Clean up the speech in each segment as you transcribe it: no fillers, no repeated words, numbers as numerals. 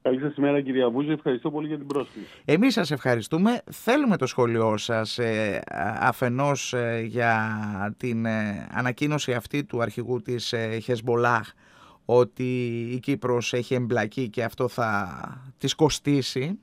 Καλή σας ημέρα, κυρία Βούζη. Ευχαριστώ πολύ για την πρόσκληση. Εμείς σας ευχαριστούμε. Θέλουμε το σχόλιο σας αφενός για την ανακοίνωση αυτή του αρχηγού της Χεσμπολάχ ότι η Κύπρος έχει εμπλακεί και αυτό θα της κοστίσει.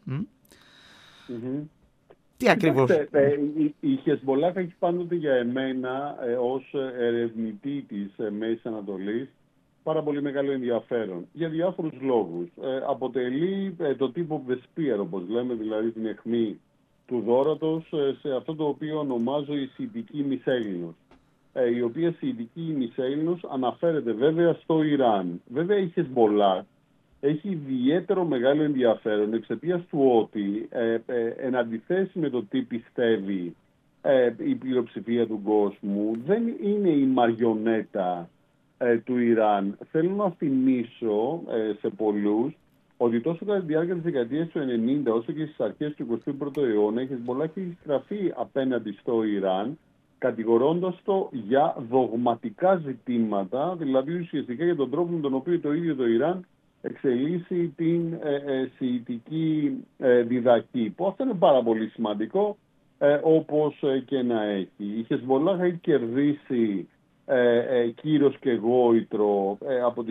Τι ακριβώς? Κοιτάξτε, η Χεσμπολάχ έχει πάντοτε για εμένα ως ερευνητή της Μέσης Ανατολής πάρα πολύ μεγάλο ενδιαφέρον για διάφορους λόγους. Αποτελεί το τύπο Βεσπίερ, όπως λέμε, δηλαδή την αιχμή του δώρατος σε αυτό το οποίο ονομάζω η Σιητική Νησέλληνος. Η οποία Σιητική Νησέλληνος αναφέρεται βέβαια στο Ιράν. Βέβαια η Χεσμπολάχ έχει ιδιαίτερο μεγάλο ενδιαφέρον εξαιτίας του ότι εν αντιθέσει με το τι πιστεύει η πλειοψηφία του κόσμου, δεν είναι η μαριονέτα του Ιράν. Θέλω να θυμίσω σε πολλούς ότι τόσο κατά τη διάρκεια της δεκαετίας του 90 όσο και στις αρχές του 21ου αιώνα η Χεσμπολάχ έχει στραφεί απέναντι στο Ιράν, κατηγορώντας το για δογματικά ζητήματα, δηλαδή ουσιαστικά για τον τρόπο με τον οποίο το ίδιο το Ιράν εξελίσσει την σιητική διδαχή, που αυτό είναι πάρα πολύ σημαντικό, όπως και να έχει. Η Χεσμπολάχ έχει κερδίσει κύρος και γόητρο από τη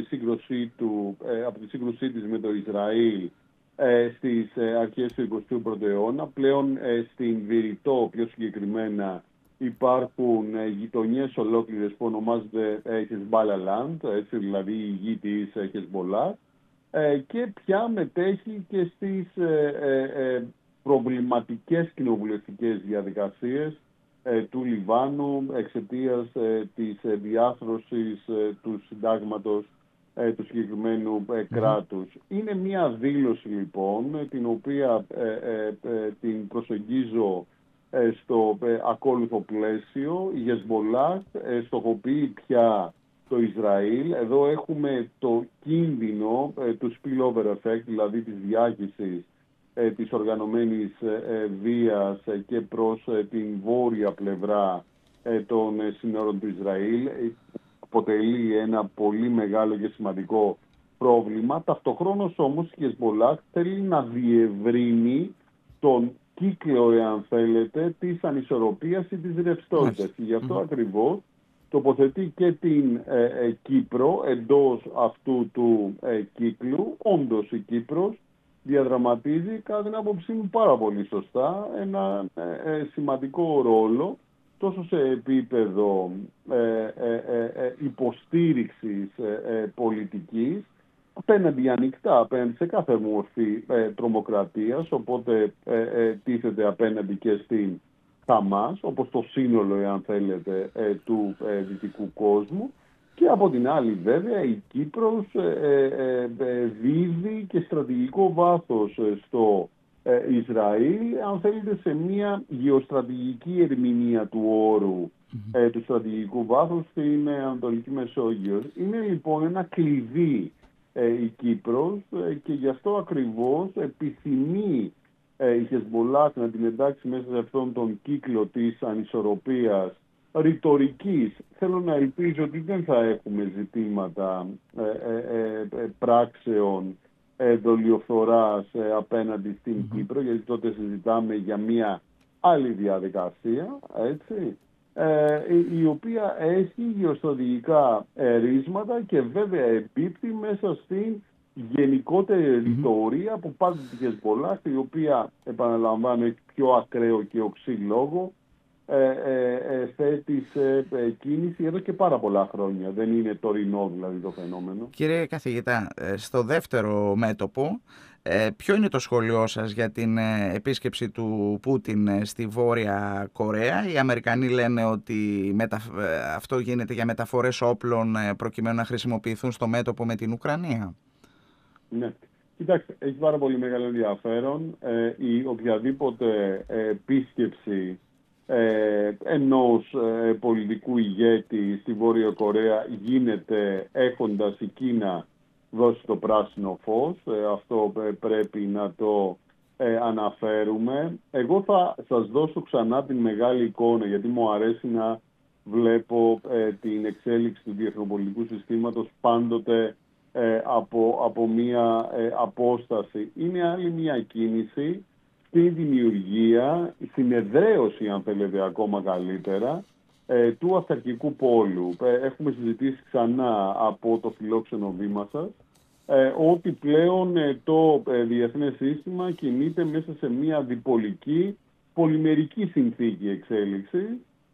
σύγκρουσή της με το Ισραήλ στις αρχές του 21ου αιώνα. Πλέον στην Βηρητό πιο συγκεκριμένα υπάρχουν γειτονιές ολόκληρες που ονομάζονται Hezbollah, έτσι, δηλαδή η γη της Χεσμπολάχ, και πια μετέχει και στις προβληματικές κοινοβουλευτικές διαδικασίες του Λιβάνου εξαιτίας της διάθρωσης του συντάγματος του συγκεκριμένου κράτους. Είναι μια δήλωση λοιπόν την οποία την προσεγγίζω στο ακόλουθο πλαίσιο. Η Χεσμπολάχ στοχοποιεί πια το Ισραήλ. Εδώ έχουμε το κίνδυνο του spillover effect, δηλαδή της διάχυσης της οργανωμένης βίας και προς την βόρεια πλευρά των σύνορων του Ισραήλ. Αποτελεί ένα πολύ μεγάλο και σημαντικό πρόβλημα. Ταυτοχρόνως όμως η Χεσμπολάχ θέλει να διευρύνει τον κύκλο, εάν θέλετε, της ανισορροπίας ή της ρευστότητας. Και γι' αυτό ακριβώς τοποθετεί και την Κύπρο εντός αυτού του κύκλου. Όντως η Κύπρος διαδραματίζει, κατά την άποψή μου πάρα πολύ σωστά, ένα σημαντικό ρόλο τόσο σε επίπεδο υποστήριξης πολιτικής απέναντι ανοιχτά, απέναντι σε κάθε μορφή τρομοκρατίας, οπότε τίθεται απέναντι και στην Χαμάς, όπως το σύνολο, εάν θέλετε, του δυτικού κόσμου. Και από την άλλη βέβαια η Κύπρος δίδει και στρατηγικό βάθος στο Ισραήλ, αν θέλετε, σε μια γεωστρατηγική ερμηνεία του όρου του στρατηγικού βάθους στην Ανατολική Μεσόγειο. Είναι λοιπόν ένα κλειδί η Κύπρος και γι' αυτό ακριβώς επιθυμεί η Χεσμπολάχ να την εντάξει μέσα σε αυτόν τον κύκλο της ανισορροπίας ρητορικής. Θέλω να ελπίζω ότι δεν θα έχουμε ζητήματα πράξεων δολιοφθοράς απέναντι στην Κύπρο, γιατί τότε συζητάμε για μια άλλη διαδικασία, έτσι, η οποία έχει γεωστρατηγικά ρίσματα και βέβαια επίπτει μέσα στην γενικότερη ρητορία που πάντα τη Χεσμπολάχ, η οποία, επαναλαμβάνω, έχει πιο ακραίο και οξύ λόγο, θέτει σε κίνηση εδώ και πάρα πολλά χρόνια. Δεν είναι τωρινό δηλαδή το φαινόμενο. Κύριε καθηγητά, στο δεύτερο μέτωπο, ποιο είναι το σχόλιο σας για την επίσκεψη του Πούτιν στη Βόρεια Κορέα? Οι Αμερικανοί λένε ότι αυτό γίνεται για μεταφορές όπλων προκειμένου να χρησιμοποιηθούν στο μέτωπο με την Ουκρανία. Ναι. Κοιτάξτε, έχει πάρα πολύ μεγάλο ενδιαφέρον η οποιαδήποτε επίσκεψη ενός πολιτικού ηγέτη στη Βόρεια Κορέα γίνεται έχοντας η Κίνα δώσει το πράσινο φως. Αυτό πρέπει να το αναφέρουμε. Εγώ θα σας δώσω ξανά την μεγάλη εικόνα, γιατί μου αρέσει να βλέπω την εξέλιξη του διεθνοπολιτικού συστήματος πάντοτε από μία απόσταση. Είναι άλλη μία κίνηση στη δημιουργία, στην εδραίωση, αν θέλετε ακόμα καλύτερα, του αυταρχικού πόλου. Έχουμε συζητήσει ξανά από το φιλόξενο βήμα σας ότι πλέον το διεθνές σύστημα κινείται μέσα σε μια διπολική, πολυμερική συνθήκη εξέλιξης.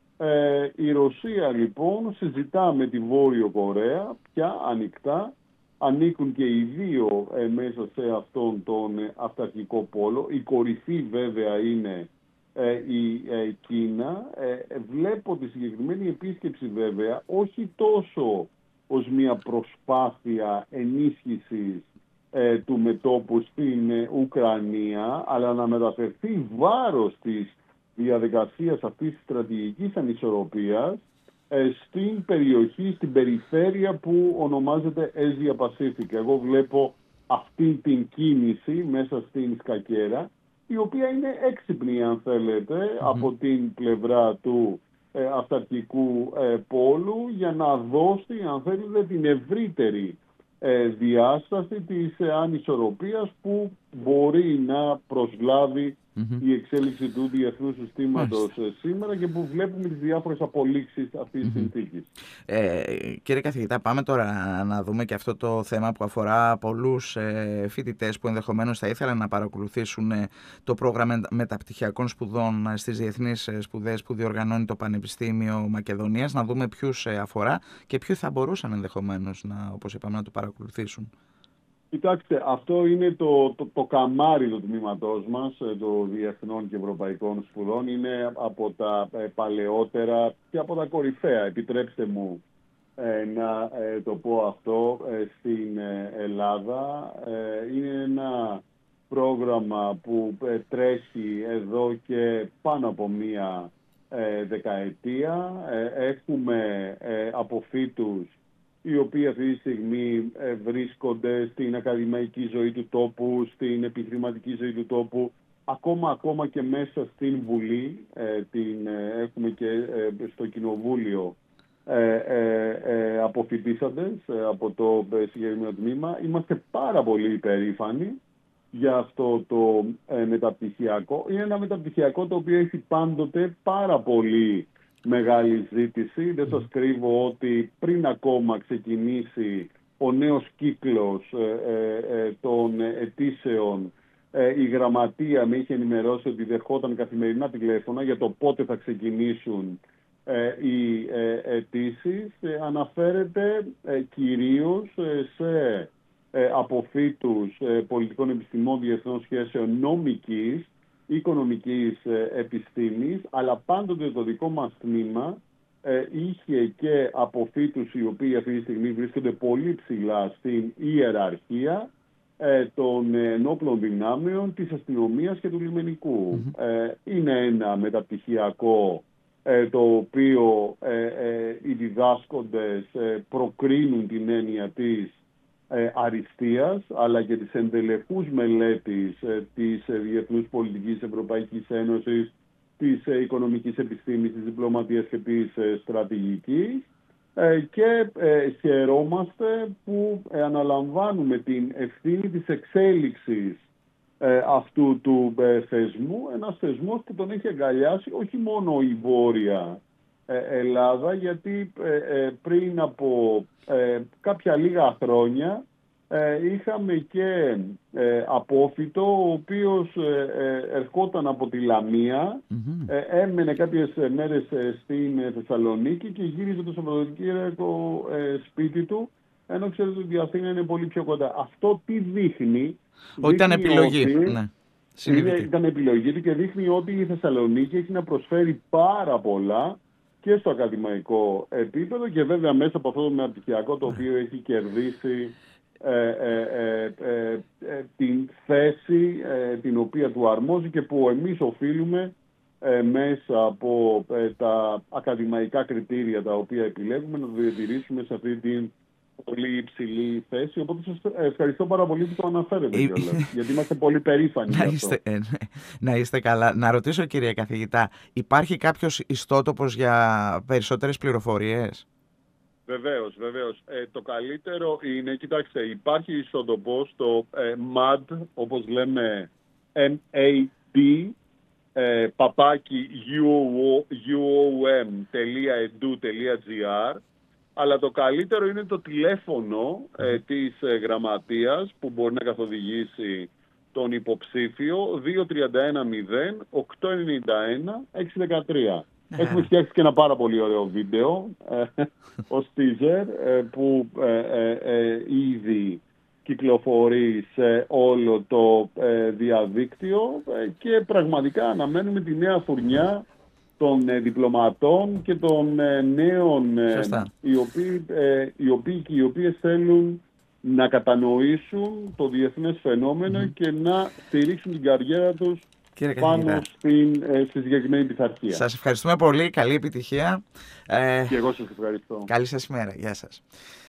Η Ρωσία λοιπόν συζητά με τη Βόρειο Κορέα πια ανοιχτά, ανήκουν και οι δύο μέσα σε αυτόν τον αυταρχικό πόλο. Η κορυφή βέβαια είναι η Κίνα. Βλέπω τη συγκεκριμένη επίσκεψη βέβαια όχι τόσο ως μια προσπάθεια ενίσχυσης του μετώπου στην Ουκρανία, αλλά να μεταφερθεί βάρος της διαδικασίας αυτής της στρατηγικής ανισορροπίας στην περιοχή, στην περιφέρεια που ονομάζεται Asia Pacific. Εγώ βλέπω αυτή την κίνηση μέσα στην σκακέρα, η οποία είναι έξυπνη, αν θέλετε, από την πλευρά του αυταρχικού πόλου, για να δώσει, αν θέλετε, την ευρύτερη διάσταση της ανισορροπίας που μπορεί να προσλάβει η εξέλιξη του διεθνούς συστήματος σήμερα και που βλέπουμε τις διάφορες απολύξεις αυτής της συνθήκης. Κύριε καθηγητά, πάμε τώρα να δούμε και αυτό το θέμα που αφορά πολλούς φοιτητές που ενδεχομένως θα ήθελαν να παρακολουθήσουν το πρόγραμμα μεταπτυχιακών σπουδών στις διεθνείς σπουδές που διοργανώνει το Πανεπιστήμιο Μακεδονίας, να δούμε ποιους αφορά και ποιοι θα μπορούσαν ενδεχομένως όπως είπαμε, να το παρακολουθήσουν. Κοιτάξτε, αυτό είναι το καμάρι του τμήματός μας, των διεθνών και ευρωπαϊκών σπουδών. Είναι από τα παλαιότερα και από τα κορυφαία, επιτρέψτε μου να το πω αυτό, στην Ελλάδα. Είναι ένα πρόγραμμα που τρέχει εδώ και πάνω από μία δεκαετία. Έχουμε αποφύτους οι οποίοι αυτή τη στιγμή βρίσκονται στην ακαδημαϊκή ζωή του τόπου, στην επιχειρηματική ζωή του τόπου, ακόμα και μέσα στην Βουλή, έχουμε και στο Κοινοβούλιο αποφοιτήσαντες από το συγκεκριμένο τμήμα. Είμαστε πάρα πολύ υπερήφανοι για αυτό το μεταπτυχιακό. Είναι ένα μεταπτυχιακό το οποίο έχει πάντοτε πάρα πολύ μεγάλη ζήτηση. Δεν σας κρύβω ότι πριν ακόμα ξεκινήσει ο νέος κύκλος των αιτήσεων, η γραμματεία με είχε ενημερώσει ότι δεχόταν καθημερινά τηλέφωνα για το πότε θα ξεκινήσουν οι αιτήσεις. Αναφέρεται κυρίως σε αποφύτους πολιτικών επιστημών, διεθνών σχέσεων, νομικής, οικονομικής επιστήμης, αλλά πάντοτε το δικό μας τμήμα είχε και αποφύτους οι οποίοι αυτή τη στιγμή βρίσκονται πολύ ψηλά στην ιεραρχία των ενόπλων δυνάμεων, της αστυνομίας και του λιμενικού. Είναι ένα μεταπτυχιακό το οποίο οι διδάσκοντες προκρίνουν την έννοια της αριστείας, αλλά και της εντελεχούς μελέτης της διεθνούς πολιτικής Ευρωπαϊκής Ένωσης, της οικονομικής επιστήμης, της διπλωματίας και της στρατηγικής, και χαιρόμαστε που αναλαμβάνουμε την ευθύνη της εξέλιξης αυτού του θεσμού, ένας θεσμός που τον έχει αγκαλιάσει όχι μόνο η Βόρεια Ελλάδα, γιατί πριν από κάποια λίγα χρόνια είχαμε και απόφοιτο ο οποίος ερχόταν από τη Λαμία, έμενε κάποιες μέρες στην Θεσσαλονίκη και γύριζε το Σαββατοκύριακο σπίτι του, ενώ ξέρετε ότι η Αθήνα είναι πολύ πιο κοντά. Αυτό τι δείχνει? Ότι ήταν επιλογή. Ήταν επιλογή του και δείχνει ότι η Θεσσαλονίκη έχει να προσφέρει πάρα πολλά και στο ακαδημαϊκό επίπεδο και βέβαια μέσα από αυτό το μεταπτυχιακό το οποίο έχει κερδίσει την θέση την οποία του αρμόζει και που εμείς οφείλουμε μέσα από τα ακαδημαϊκά κριτήρια τα οποία επιλέγουμε να το διατηρήσουμε σε αυτή την πολύ υψηλή θέση. Οπότε σας ευχαριστώ πάρα πολύ που το αναφέρετε κιόλας, γιατί είμαστε πολύ περήφανοι γι' αυτό. Να είστε καλά. Να ρωτήσω, κύριε καθηγητά, υπάρχει κάποιος ιστότοπος για περισσότερες πληροφορίες? Βεβαίως, βεβαίως. Το καλύτερο είναι, κοιτάξτε, υπάρχει ιστοτοπός το MAD, όπως λέμε MAD, παπάκι uom.edu.gr, αλλά το καλύτερο είναι το τηλέφωνο της γραμματείας που μπορεί να καθοδηγήσει τον υποψήφιο, 2310-891-613. Έχουμε φτιάξει και ένα πάρα πολύ ωραίο βίντεο ως teaser που ήδη κυκλοφορεί σε όλο το διαδίκτυο και πραγματικά αναμένουμε τη νέα φουρνιά των διπλωματών και των νέων οι οποίοι και οι οποίες θέλουν να κατανοήσουν το διεθνές φαινόμενο και να στηρίξουν την καριέρα τους πάνω στη συγκεκριμένη πειθαρχία. Σας ευχαριστούμε πολύ. Καλή επιτυχία. Και εγώ σας ευχαριστώ. Καλή σας ημέρα. Γεια σας.